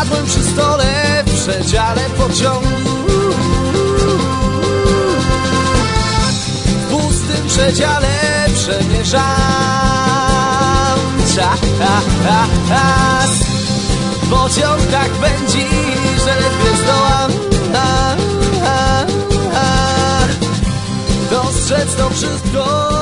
Usiadłem przy stole w przedziale pociągu. W pustym przedziale przemierzam czas. Pociąg tak pędzi, że ledwie zdołam dostrzec to wszystko.